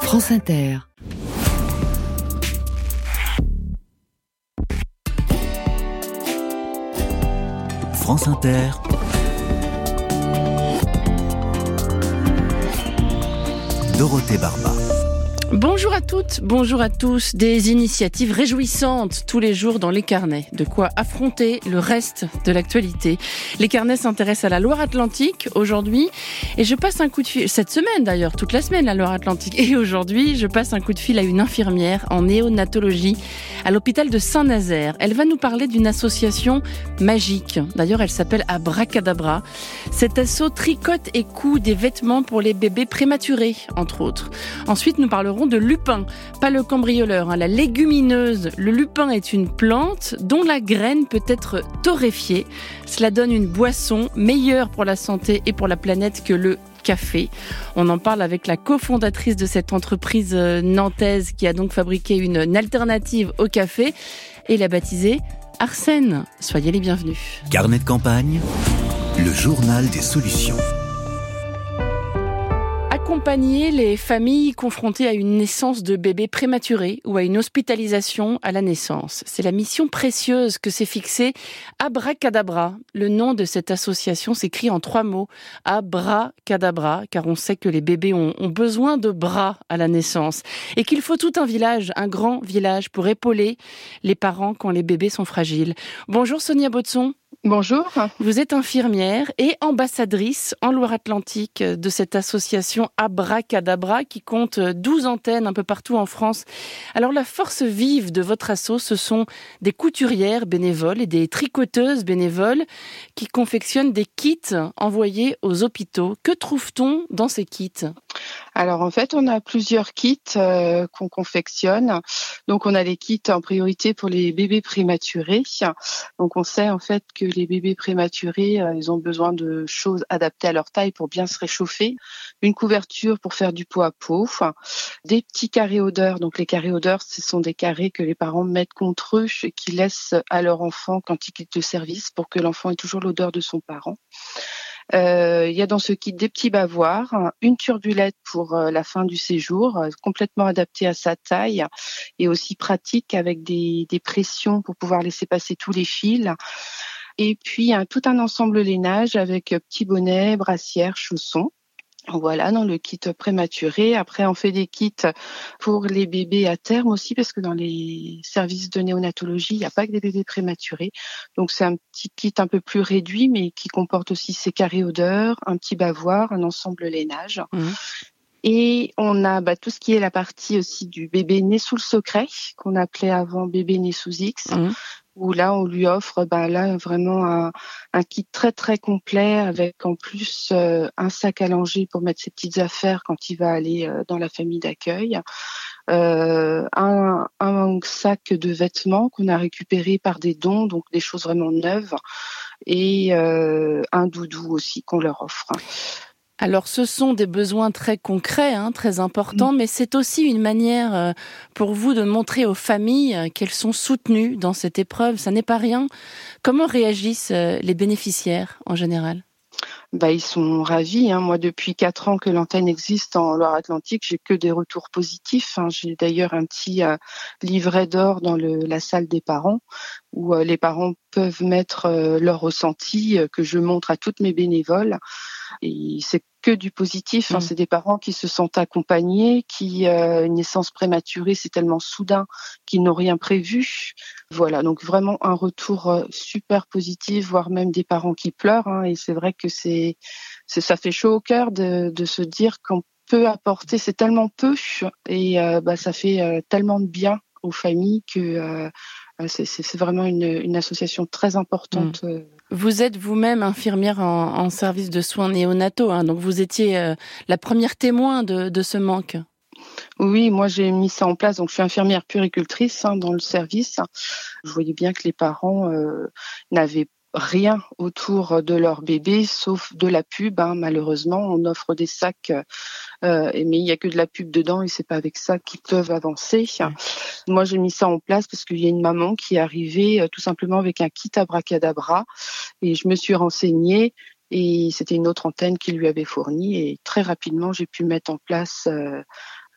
France Inter. France Inter. Dorothée Barba. Bonjour à toutes, bonjour à tous. Des initiatives réjouissantes tous les jours dans les carnets. De quoi affronter le reste de l'actualité. Les carnets s'intéressent à la Loire-Atlantique aujourd'hui. Et je passe un coup de fil, cette semaine d'ailleurs, toute la semaine la Loire-Atlantique. Et aujourd'hui, je passe un coup de fil à une infirmière en néonatologie à l'hôpital de Saint-Nazaire. Elle va nous parler d'une association magique. D'ailleurs, elle s'appelle Abracadabra. Cet asso tricote et coud des vêtements pour les bébés prématurés, entre autres. Ensuite, nous parlerons de lupin, pas le cambrioleur, la légumineuse. Le lupin est une plante dont la graine peut être torréfiée. Cela donne une boisson meilleure pour la santé et pour la planète que le café. On en parle avec la cofondatrice de cette entreprise nantaise qui a donc fabriqué une alternative au café et l'a baptisée Arsène. Soyez les bienvenus. Carnet de campagne, le journal des solutions. Accompagner les familles confrontées à une naissance de bébé prématuré ou à une hospitalisation à la naissance. C'est la mission précieuse que s'est fixée Abracadabra. Le nom de cette association s'écrit en 3 mots. Abracadabra, car on sait que les bébés ont besoin de bras à la naissance et qu'il faut tout un village, un grand village pour épauler les parents quand les bébés sont fragiles. Bonjour Sonia Baudson. Bonjour. Vous êtes infirmière et ambassadrice en Loire-Atlantique de cette association Abracadabra qui compte 12 antennes un peu partout en France. Alors la force vive de votre asso, ce sont des couturières bénévoles et des tricoteuses bénévoles qui confectionnent des kits envoyés aux hôpitaux. Que trouve-t-on dans ces kits ? Alors en fait, on a plusieurs kits qu'on confectionne. Donc on a les kits en priorité pour les bébés prématurés. Donc on sait en fait que les bébés prématurés, ils ont besoin de choses adaptées à leur taille pour bien se réchauffer. Une couverture pour faire du pot à pot. Des petits carrés odeurs. Donc les carrés odeurs, ce sont des carrés que les parents mettent contre eux et qui laissent à leur enfant quand ils quittent le service pour que l'enfant ait toujours l'odeur de son parent. Il y a dans ce kit des petits bavoirs, une turbulette pour la fin du séjour, complètement adaptée à sa taille et aussi pratique avec des pressions pour pouvoir laisser passer tous les fils. Et puis tout un ensemble lainage avec petits bonnets, brassières, chaussons. Voilà, dans le kit prématuré. Après, on fait des kits pour les bébés à terme aussi, parce que dans les services de néonatologie, il n'y a pas que des bébés prématurés. Donc, c'est un petit kit un peu plus réduit, mais qui comporte aussi ces carrés odeurs, un petit bavoir, un ensemble lainage. Et on a tout ce qui est la partie aussi du bébé né sous le secret, qu'on appelait avant bébé né sous X. Où là, on lui offre vraiment un kit très, très complet avec en plus un sac à langer pour mettre ses petites affaires quand il va aller dans la famille d'accueil, un sac de vêtements qu'on a récupéré par des dons, donc des choses vraiment neuves, et un doudou aussi qu'on leur offre. Alors, ce sont des besoins très concrets, très importants, mais c'est aussi une manière pour vous de montrer aux familles qu'elles sont soutenues dans cette épreuve. Ça n'est pas rien. Comment réagissent les bénéficiaires en général ? Ils sont ravis. Moi, depuis 4 ans que l'antenne existe en Loire-Atlantique, j'ai que des retours positifs. J'ai d'ailleurs un petit livret d'or dans la salle des parents où les parents peuvent mettre leur ressenti que je montre à toutes mes bénévoles. Et c'est que du positif. C'est des parents qui se sentent accompagnés, une naissance prématurée, c'est tellement soudain qu'ils n'ont rien prévu. Voilà, donc vraiment un retour super positif, voire même des parents qui pleurent. Et c'est vrai que ça fait chaud au cœur de se dire qu'on peut apporter, c'est tellement peu, et ça fait tellement de bien aux familles que c'est vraiment une association très importante. Vous êtes vous-même infirmière en service de soins néonataux, donc vous étiez la première témoin de ce manque. Oui, moi j'ai mis ça en place, donc je suis infirmière puéricultrice dans le service. Je voyais bien que les parents n'avaient rien autour de leur bébé, sauf de la pub. Malheureusement, on offre des sacs, mais il n'y a que de la pub dedans et c'est pas avec ça qu'ils peuvent avancer. Moi, j'ai mis ça en place parce qu'il y a une maman qui est arrivée tout simplement avec un kit Abracadabra et je me suis renseignée et c'était une autre antenne qui lui avait fourni et très rapidement, j'ai pu mettre en place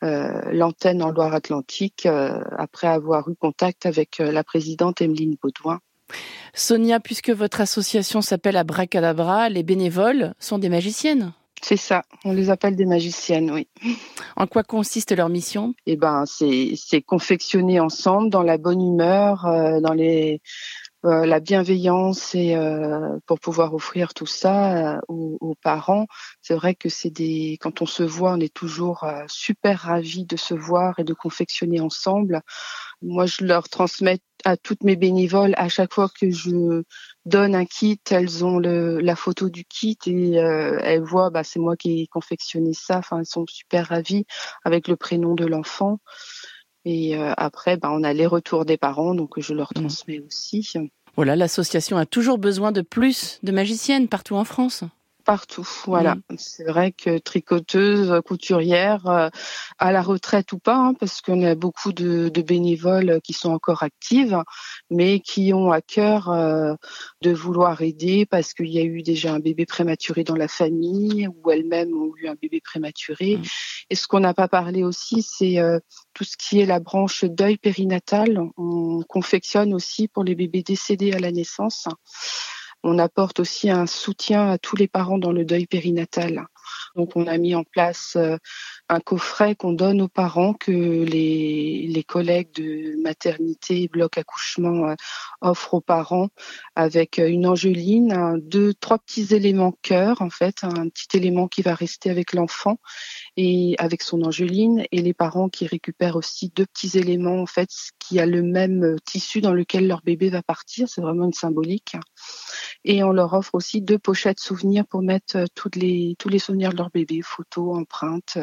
l'antenne en Loire-Atlantique après avoir eu contact avec la présidente Emeline Baudouin. Sonia, puisque votre association s'appelle Abracadabra, les bénévoles sont des magiciennes? C'est ça, on les appelle des magiciennes, oui. En quoi consiste leur mission? C'est confectionner ensemble dans la bonne humeur, dans la bienveillance et pour pouvoir offrir tout ça aux parents. C'est vrai que quand on se voit, on est toujours super ravis de se voir et de confectionner ensemble. Moi, je leur transmets à toutes mes bénévoles, à chaque fois que je donne un kit, elles ont la photo du kit et elles voient, c'est moi qui ai confectionné ça. Enfin, elles sont super ravies avec le prénom de l'enfant. Et après, on a les retours des parents, donc je leur transmets aussi. Voilà, l'association a toujours besoin de plus de magiciennes partout en France. Partout, voilà. C'est vrai que tricoteuse, couturière, à la retraite ou pas, parce qu'on a beaucoup de bénévoles qui sont encore actives, mais qui ont à cœur de vouloir aider parce qu'il y a eu déjà un bébé prématuré dans la famille ou elles-mêmes ont eu un bébé prématuré. Et ce qu'on n'a pas parlé aussi, c'est tout ce qui est la branche deuil périnatal. On confectionne aussi pour les bébés décédés à la naissance. On apporte aussi un soutien à tous les parents dans le deuil périnatal. Donc, on a mis en place un coffret qu'on donne aux parents que les collègues de maternité, bloc accouchement offrent aux parents avec une angeline, 3 petits éléments cœur, en fait, un petit élément qui va rester avec l'enfant et avec son angeline et les parents qui récupèrent aussi 2 petits éléments, en fait, qui a le même tissu dans lequel leur bébé va partir. C'est vraiment une symbolique. Et on leur offre aussi 2 pochettes souvenirs pour mettre tous les souvenirs de leur bébé, photos, empreintes,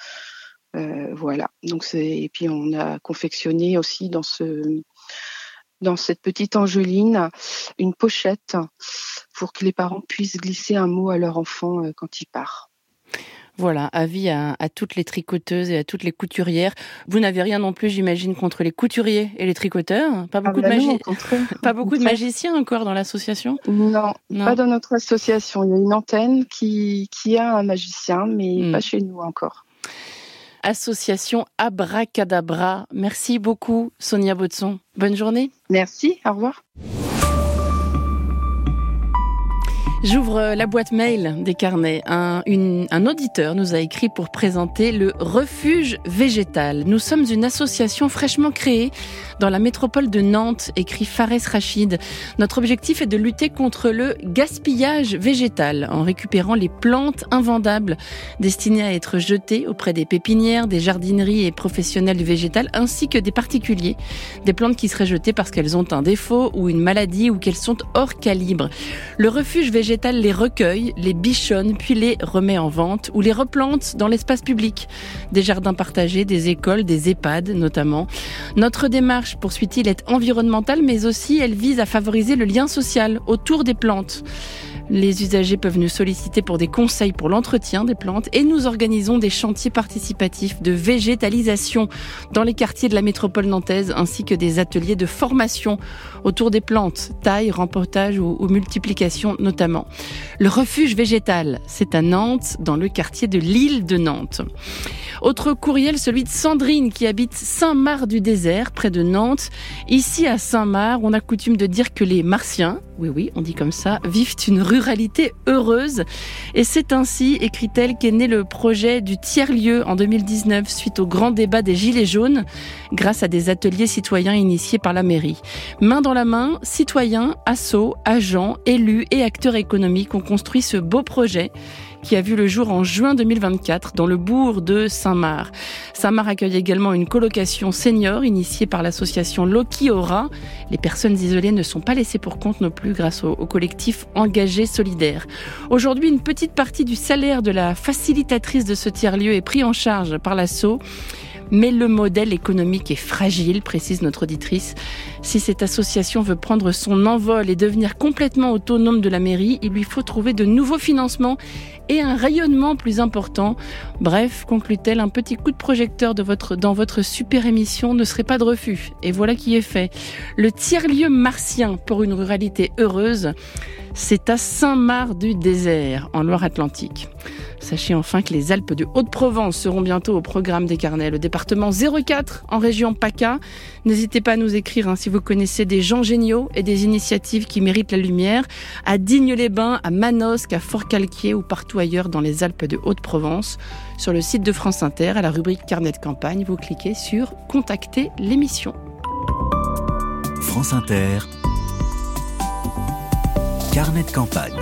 voilà. Donc et puis on a confectionné aussi dans cette petite angeline une pochette pour que les parents puissent glisser un mot à leur enfant quand il part. Voilà, avis à toutes les tricoteuses et à toutes les couturières. Vous n'avez rien non plus, j'imagine, contre les couturiers et les tricoteurs? Pas beaucoup de magiciens encore dans l'association? Non, pas dans notre association. Il y a une antenne qui a un magicien, mais pas chez nous encore. Association Abracadabra. Merci beaucoup, Sonia Baudson. Bonne journée. Merci, au revoir. J'ouvre la boîte mail des carnets. Un auditeur nous a écrit pour présenter le Refuge Végétal. Nous sommes une association fraîchement créée dans la métropole de Nantes, écrit Fares Rachid. Notre objectif est de lutter contre le gaspillage végétal en récupérant les plantes invendables destinées à être jetées auprès des pépinières, des jardineries et professionnels du végétal ainsi que des particuliers. Des plantes qui seraient jetées parce qu'elles ont un défaut ou une maladie ou qu'elles sont hors calibre. Le Refuge Végétal les recueille, les bichonne, puis les remet en vente ou les replante dans l'espace public. Des jardins partagés, des écoles, des EHPAD notamment. Notre démarche, poursuit-il, est environnementale, mais aussi elle vise à favoriser le lien social autour des plantes. Les usagers peuvent nous solliciter pour des conseils pour l'entretien des plantes et nous organisons des chantiers participatifs de végétalisation dans les quartiers de la métropole nantaise ainsi que des ateliers de formation autour des plantes, taille, rempotage ou multiplication notamment. Le refuge végétal, c'est à Nantes, dans le quartier de l'île de Nantes. Autre courriel, celui de Sandrine qui habite Saint-Marc-du-Désert, près de Nantes. Ici à Saint-Marc, on a coutume de dire que les Martiens, oui, on dit comme ça, vivent une ruralité heureuse. Et c'est ainsi, écrit-elle, qu'est né le projet du tiers-lieu en 2019 suite au grand débat des Gilets jaunes, grâce à des ateliers citoyens initiés par la mairie. Main dans la main, citoyens, assos, agents, élus et acteurs économiques ont construit ce beau projet qui a vu le jour en juin 2024 dans le bourg de Saint-Marc. Saint-Marc accueille également une colocation senior initiée par l'association Loki Aura. Les personnes isolées ne sont pas laissées pour compte non plus grâce au collectif Engagé Solidaire. Aujourd'hui, une petite partie du salaire de la facilitatrice de ce tiers-lieu est pris en charge par l'asso. Mais le modèle économique est fragile, précise notre auditrice. Si cette association veut prendre son envol et devenir complètement autonome de la mairie, il lui faut trouver de nouveaux financements et un rayonnement plus important. Bref, conclut-elle, un petit coup de projecteur dans votre super émission ne serait pas de refus. Et voilà qui est fait. Le tiers-lieu martien pour une ruralité heureuse, C'est à Saint-Marc-du-Désert, en Loire-Atlantique. Sachez enfin que les Alpes de Haute-Provence seront bientôt au programme des carnets. Le département 04 en région PACA. N'hésitez pas à nous écrire si vous connaissez des gens géniaux et des initiatives qui méritent la lumière. À Digne-les-Bains, à Manosque, à Fort-Calquier ou partout ailleurs dans les Alpes de Haute-Provence. Sur le site de France Inter, à la rubrique Carnet de campagne, vous cliquez sur « Contacter l'émission ». France Inter, Carnet de campagne.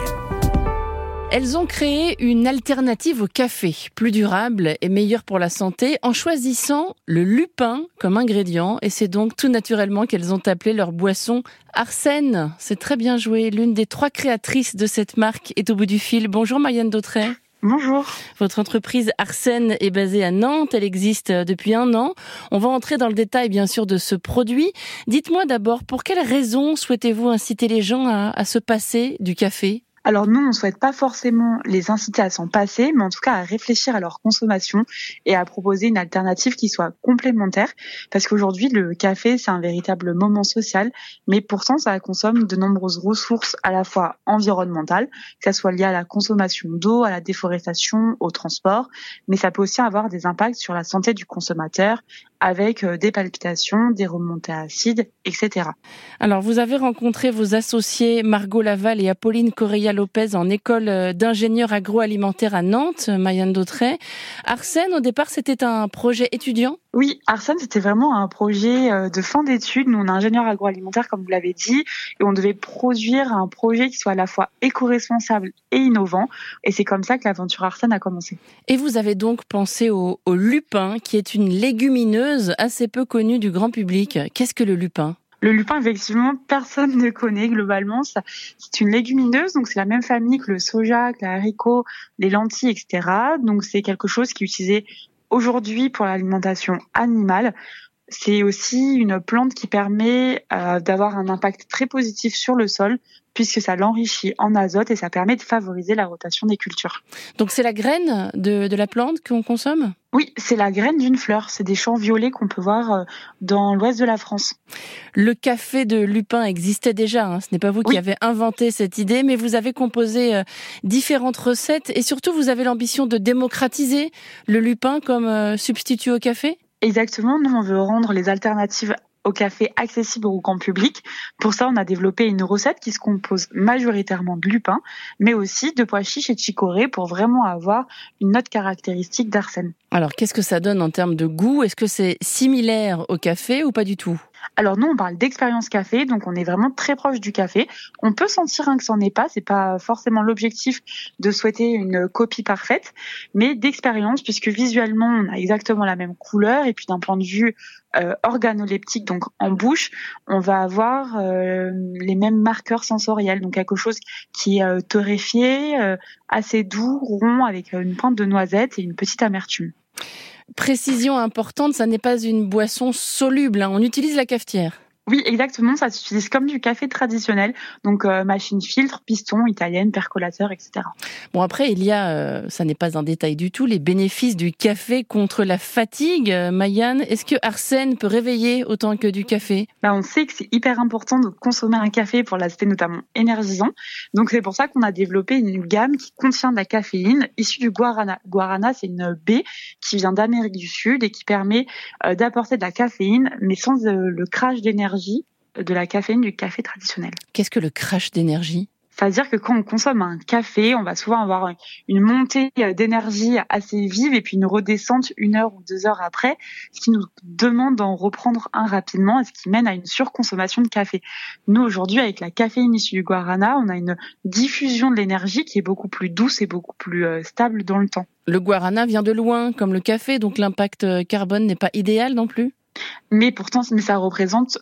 Elles ont créé une alternative au café, plus durable et meilleure pour la santé, en choisissant le lupin comme ingrédient. Et c'est donc tout naturellement qu'elles ont appelé leur boisson Arsène. C'est très bien joué. L'une des 3 créatrices de cette marque est au bout du fil. Bonjour Marianne Dautrey. Bonjour. Votre entreprise Arsène est basée à Nantes. Elle existe depuis 1 an. On va entrer dans le détail, bien sûr, de ce produit. Dites-moi d'abord, pour quelles raisons souhaitez-vous inciter les gens à se passer du café ? Alors nous, on ne souhaite pas forcément les inciter à s'en passer, mais en tout cas à réfléchir à leur consommation et à proposer une alternative qui soit complémentaire. Parce qu'aujourd'hui, le café, c'est un véritable moment social, mais pourtant, ça consomme de nombreuses ressources à la fois environnementales, que ça soit lié à la consommation d'eau, à la déforestation, au transport, mais ça peut aussi avoir des impacts sur la santé du consommateur, avec des palpitations, des remontées acides, etc. Alors, vous avez rencontré vos associés Margot Laval et Apolline Correia-Lopez en école d'ingénieur agroalimentaire à Nantes, Marianne Dautrey. Arsène, au départ, c'était un projet étudiant ? Oui, Arsène, c'était vraiment un projet de fin d'études. Nous, on est ingénieur agroalimentaire, comme vous l'avez dit, et on devait produire un projet qui soit à la fois éco-responsable et innovant. Et c'est comme ça que l'aventure Arsène a commencé. Et vous avez donc pensé au lupin, qui est une légumineuse assez peu connue du grand public. Qu'est-ce que le lupin ? Le lupin, effectivement, personne ne connaît globalement. C'est une légumineuse, donc c'est la même famille que le soja, que les haricots, les lentilles, etc. Donc c'est quelque chose qui est utilisé aujourd'hui pour l'alimentation animale. C'est aussi une plante qui permet d'avoir un impact très positif sur le sol, puisque ça l'enrichit en azote et ça permet de favoriser la rotation des cultures. Donc c'est la graine de la plante qu'on consomme ? Oui, c'est la graine d'une fleur. C'est des champs violets qu'on peut voir dans l'ouest de la France. Le café de lupin existait déjà. Ce n'est pas vous qui avez inventé cette idée, mais vous avez composé différentes recettes et surtout vous avez l'ambition de démocratiser le lupin comme substitut au café ? Exactement. Nous, on veut rendre les alternatives au café accessible au grand public. Pour ça, on a développé une recette qui se compose majoritairement de lupin, mais aussi de pois chiches et de chicorée pour vraiment avoir une note caractéristique d'Arsène. Alors, qu'est-ce que ça donne en termes de goût ? Est-ce que c'est similaire au café ou pas du tout ? Alors nous, on parle d'expérience café, donc on est vraiment très proche du café. On peut sentir que c'en est pas, c'est pas forcément l'objectif de souhaiter une copie parfaite, mais d'expérience, puisque visuellement, on a exactement la même couleur, et puis d'un point de vue organoleptique, donc en bouche, on va avoir les mêmes marqueurs sensoriels, donc quelque chose qui est torréfié, assez doux, rond, avec une pointe de noisette et une petite amertume. Précision importante, ça n'est pas une boisson soluble, on utilise la cafetière. Oui, exactement, ça s'utilise comme du café traditionnel, donc machine filtre, piston, italienne, percolateur, etc. Bon, après, il y a, ça n'est pas un détail du tout, les bénéfices du café contre la fatigue. Marianne, est-ce que Arsène peut réveiller autant que du café ? On sait que c'est hyper important de consommer un café pour l'aspect notamment énergisant, donc c'est pour ça qu'on a développé une gamme qui contient de la caféine issue du guarana. Guarana, c'est une baie qui vient d'Amérique du Sud et qui permet d'apporter de la caféine, mais sans le crash d'énergie de la caféine du café traditionnel. Qu'est-ce que le crash d'énergie ? C'est-à-dire que quand on consomme un café, on va souvent avoir une montée d'énergie assez vive et puis une redescente 1 heure ou 2 heures après, ce qui nous demande d'en reprendre un rapidement et ce qui mène à une surconsommation de café. Nous, aujourd'hui, avec la caféine issue du guarana, on a une diffusion de l'énergie qui est beaucoup plus douce et beaucoup plus stable dans le temps. Le guarana vient de loin, comme le café, donc l'impact carbone n'est pas idéal non plus ? Mais pourtant, ça représente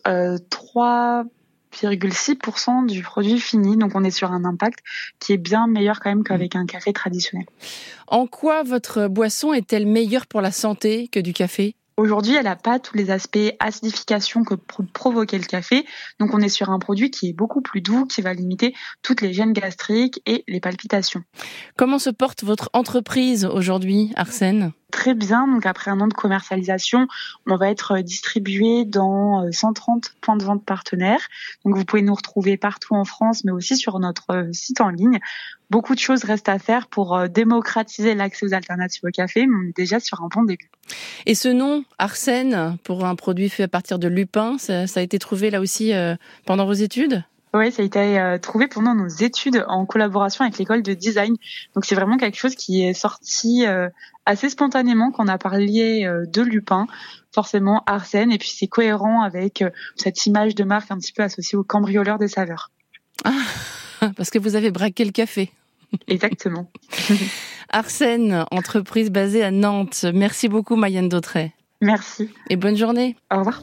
3,6% du produit fini. Donc, on est sur un impact qui est bien meilleur quand même qu'avec un café traditionnel. En quoi votre boisson est-elle meilleure pour la santé que du café ? Aujourd'hui, elle n'a pas tous les aspects acidification que provoquait le café. Donc, on est sur un produit qui est beaucoup plus doux, qui va limiter toutes les gènes gastriques et les palpitations. Comment se porte votre entreprise aujourd'hui, Arsène ? très bien. Donc après un an de commercialisation, on va être distribué dans 130 points de vente partenaires. Donc vous pouvez nous retrouver partout en France, mais aussi sur notre site en ligne. Beaucoup de choses restent à faire pour démocratiser l'accès aux alternatives au café, mais on est déjà sur un bon début. Et ce nom, Arsène, pour un produit fait à partir de lupin, ça a été trouvé là aussi pendant vos études ? Oui, ça a été trouvé pendant nos études en collaboration avec l'école de design. Donc c'est vraiment quelque chose qui est sorti assez spontanément quand on a parlé de lupin. Forcément Arsène, et puis c'est cohérent avec cette image de marque un petit peu associée au cambrioleur des saveurs. Ah, parce que vous avez braqué le café. Exactement. Arsène, entreprise basée à Nantes. Merci beaucoup Mayenne Dautrey. Merci. Et bonne journée. Au revoir.